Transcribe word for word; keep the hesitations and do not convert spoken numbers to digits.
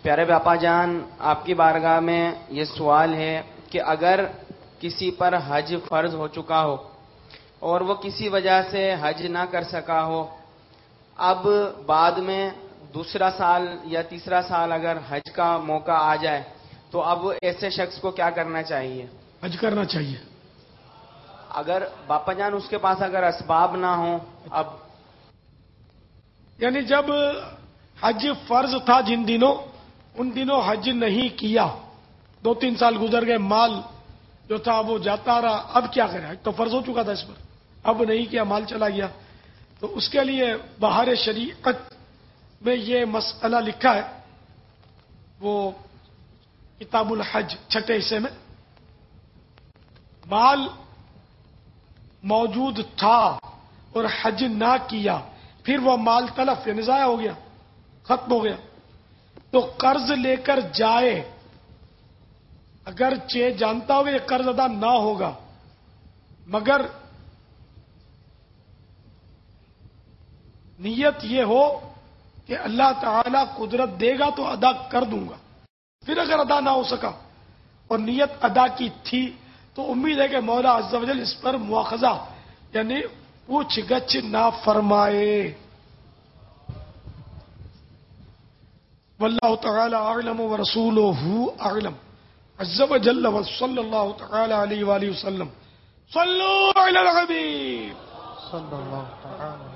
پیارے باپا جان، آپ کی بارگاہ میں یہ سوال ہے کہ اگر کسی پر حج فرض ہو چکا ہو اور وہ کسی وجہ سے حج نہ کر سکا ہو، اب بعد میں دوسرا سال یا تیسرا سال اگر حج کا موقع آ جائے تو اب ایسے شخص کو کیا کرنا چاہیے؟ حج کرنا چاہیے. اگر باپا جان اس کے پاس اگر اسباب نہ ہوں، اب یعنی جب حج فرض تھا جن دنوں، ان دنوں حج نہیں کیا، دو تین سال گزر گئے، مال جو تھا وہ جاتا رہا، اب کیا کرے؟ حج تو فرض ہو چکا تھا اس پر، اب نہیں کیا، مال چلا گیا. تو اس کے لیے بہار شریعت میں یہ مسئلہ لکھا ہے، وہ کتاب الحج چھٹے حصے میں. مال موجود تھا اور حج نہ کیا، پھر وہ مال تلف یعنی ضائع ہو گیا، ختم ہو گیا، تو قرض لے کر جائے، اگرچہ جانتا ہوگا یہ قرض ادا نہ ہوگا، مگر نیت یہ ہو کہ اللہ تعالی قدرت دے گا تو ادا کر دوں گا. پھر اگر ادا نہ ہو سکا اور نیت ادا کی تھی تو امید ہے کہ مولا عز و جل اس پر مواخذہ یعنی پوچھ گچھ نہ فرمائے. واللہ تعالی اعلم ورسولہ اعلم عز و جل وصلی اللہ تعالی علیہ وآلہ وسلم. صلوا علی الحبیب صلی اللہ تعالی